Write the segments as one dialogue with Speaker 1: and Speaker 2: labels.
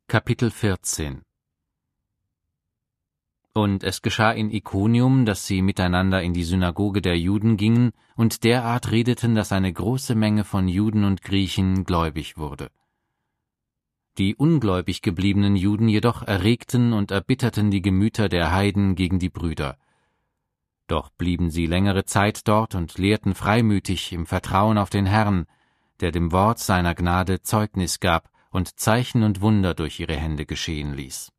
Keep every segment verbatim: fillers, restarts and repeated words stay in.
Speaker 1: Kapitel vierzehn. Und es geschah in Ikonium, dass sie miteinander in die Synagoge der Juden gingen und derart redeten, dass eine große Menge von Juden und Griechen gläubig wurde. Die ungläubig gebliebenen Juden jedoch erregten und erbitterten die Gemüter der Heiden gegen die Brüder. Doch blieben sie längere Zeit dort und lehrten freimütig im Vertrauen auf den Herrn, der dem Wort seiner Gnade Zeugnis gab und Zeichen und Wunder durch ihre Hände geschehen ließ.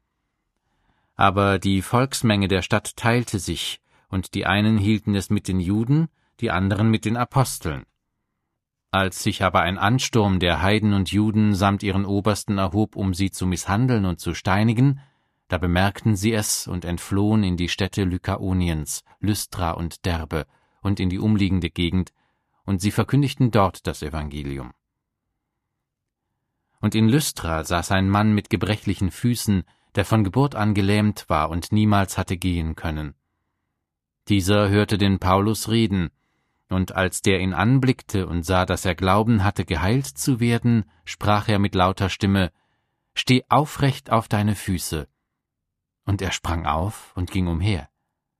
Speaker 1: Aber die Volksmenge der Stadt teilte sich, und die einen hielten es mit den Juden, die anderen mit den Aposteln. Als sich aber ein Ansturm der Heiden und Juden samt ihren Obersten erhob, um sie zu misshandeln und zu steinigen, da bemerkten sie es und entflohen in die Städte Lykaoniens, Lystra und Derbe und in die umliegende Gegend, und sie verkündigten dort das Evangelium. Und in Lystra saß ein Mann mit gebrechlichen Füßen, der von Geburt an gelähmt war und niemals hatte gehen können. Dieser hörte den Paulus reden, und als der ihn anblickte und sah, dass er Glauben hatte, geheilt zu werden, sprach er mit lauter Stimme: »Steh aufrecht auf deine Füße!« Und er sprang auf und ging umher.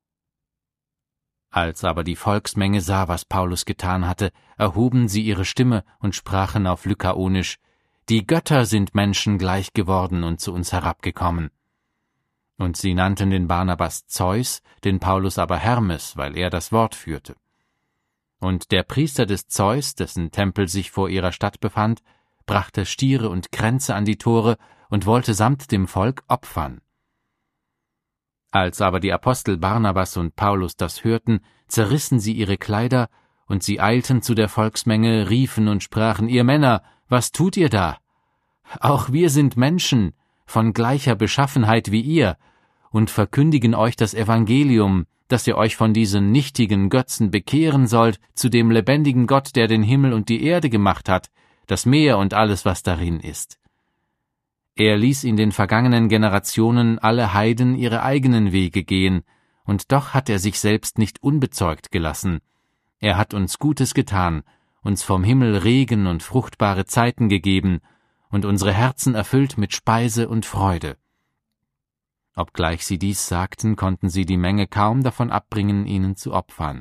Speaker 1: Als aber die Volksmenge sah, was Paulus getan hatte, erhoben sie ihre Stimme und sprachen auf Lykaonisch: »Die Götter sind Menschen gleich geworden und zu uns herabgekommen.« Und sie nannten den Barnabas Zeus, den Paulus aber Hermes, weil er das Wort führte. Und der Priester des Zeus, dessen Tempel sich vor ihrer Stadt befand, brachte Stiere und Kränze an die Tore und wollte samt dem Volk opfern. Als aber die Apostel Barnabas und Paulus das hörten, zerrissen sie ihre Kleider, und sie eilten zu der Volksmenge, riefen und sprachen: »Ihr Männer, was tut ihr da? Auch wir sind Menschen, von gleicher Beschaffenheit wie ihr, und verkündigen euch das Evangelium, dass ihr euch von diesen nichtigen Götzen bekehren sollt zu dem lebendigen Gott, der den Himmel und die Erde gemacht hat, das Meer und alles, was darin ist. Er ließ in den vergangenen Generationen alle Heiden ihre eigenen Wege gehen, und doch hat er sich selbst nicht unbezeugt gelassen. Er hat uns Gutes getan, uns vom Himmel Regen und fruchtbare Zeiten gegeben und unsere Herzen erfüllt mit Speise und Freude.« Obgleich sie dies sagten, konnten sie die Menge kaum davon abbringen, ihnen zu opfern.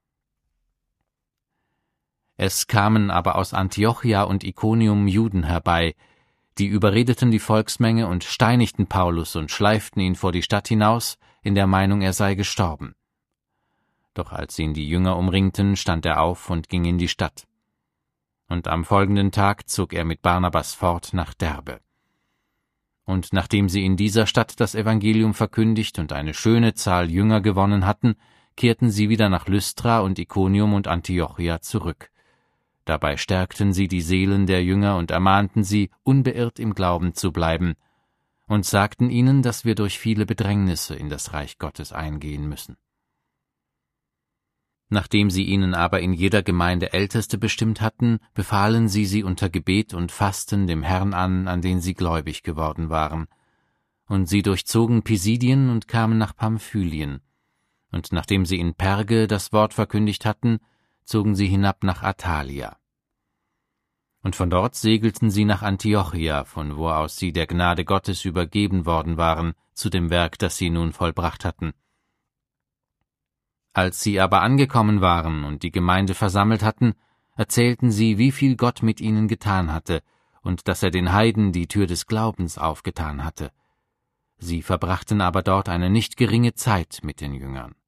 Speaker 1: Es kamen aber aus Antiochia und Ikonium Juden herbei, die überredeten die Volksmenge und steinigten Paulus und schleiften ihn vor die Stadt hinaus, in der Meinung, er sei gestorben. Doch als ihn die Jünger umringten, stand er auf und ging in die Stadt. Und am folgenden Tag zog er mit Barnabas fort nach Derbe. Und nachdem sie in dieser Stadt das Evangelium verkündigt und eine schöne Zahl Jünger gewonnen hatten, kehrten sie wieder nach Lystra und Ikonium und Antiochia zurück. Dabei stärkten sie die Seelen der Jünger und ermahnten sie, unbeirrt im Glauben zu bleiben, und sagten ihnen, dass wir durch viele Bedrängnisse in das Reich Gottes eingehen müssen. Nachdem sie ihnen aber in jeder Gemeinde Älteste bestimmt hatten, befahlen sie sie unter Gebet und Fasten dem Herrn an, an den sie gläubig geworden waren. Und sie durchzogen Pisidien und kamen nach Pamphylien. Und nachdem sie in Perge das Wort verkündigt hatten, zogen sie hinab nach Attalia. Und von dort segelten sie nach Antiochia, von wo aus sie der Gnade Gottes übergeben worden waren, zu dem Werk, das sie nun vollbracht hatten. Als sie aber angekommen waren und die Gemeinde versammelt hatten, erzählten sie, wie viel Gott mit ihnen getan hatte und dass er den Heiden die Tür des Glaubens aufgetan hatte. Sie verbrachten aber dort eine nicht geringe Zeit mit den Jüngern.